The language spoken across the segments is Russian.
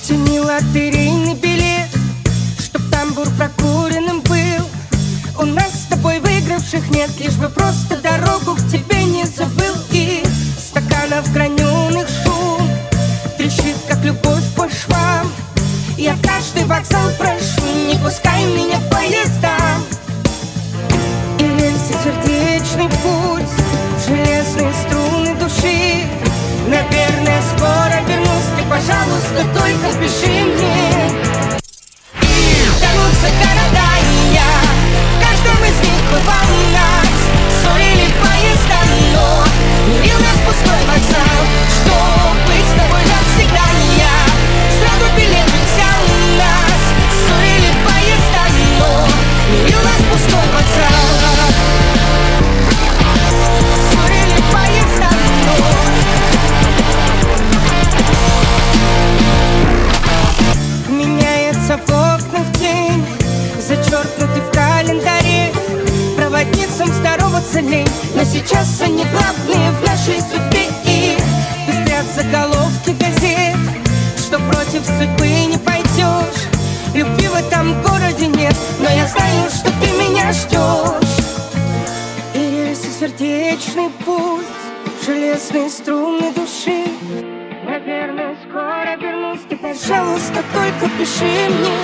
Тяни лотерейный билет, чтоб тамбур прокуренным был. У нас с тобой выигравших нет, лишь бы просто дорогу к тебе не забыл. И стаканов граненых шум трещит, как любовь по швам. Я каждый вокзал прошу, не пускай меня к поездам. И рельсы сердечный путь, железные струны души. Наверное, скоро вернусь, ты, пожалуйста, только пиши мне. Тянутся города, и я в каждом из них бывал нас. Ссорили поезда, но мирил нас пустой вокзал. Что быть с тобой навсегда, я сразу билет взял нас. Ссорили поезда, но мирил нас пустой вокзал. Ссорили поезда, но меняется в окнах день, зачеркнутый в календаре. Проводницам здороваться лень, но сейчас они главные в нашей судьбе. И пестрят заголовки газет, что против судьбы не пойдешь. Любви в этом городе нет, но я знаю, что ты меня ждешь. И рельсы сердечный путь, железные струны души. Наверное, скоро вернусь, ты, пожалуйста, только пиши мне.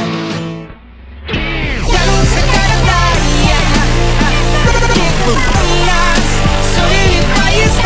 Тянутся города, и я нас ссорили поезда.